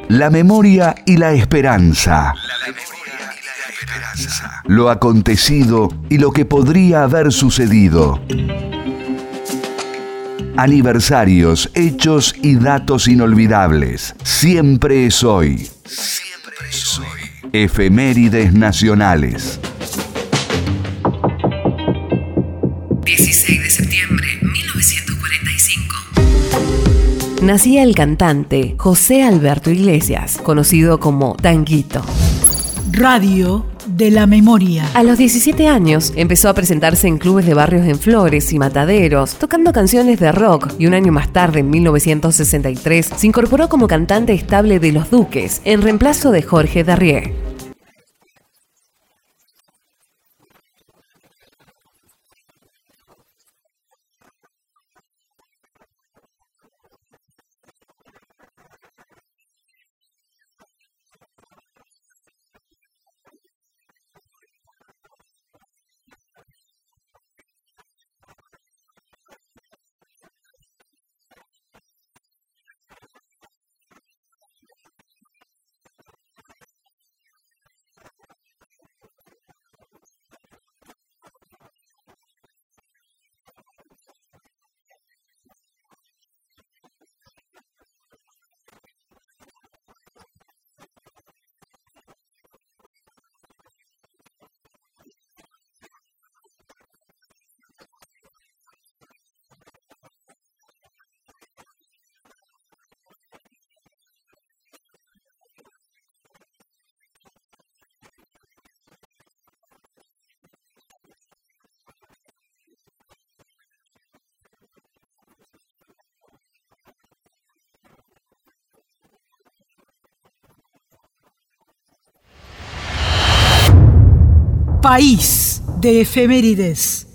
La memoria y la esperanza. Lo acontecido y lo que podría haber sucedido. Aniversarios, hechos y datos inolvidables. Siempre es hoy. Siempre es hoy. Efemérides nacionales. 16 de septiembre, 1945. Nacía el cantante José Alberto Iglesias, conocido como Tanguito. Radio de la memoria. A los 17 años empezó a presentarse en clubes de barrios en Flores y Mataderos, tocando canciones de rock, y un año más tarde, en 1963, se incorporó como cantante estable de Los Duques, en reemplazo de Jorge Darrié. País de efemérides.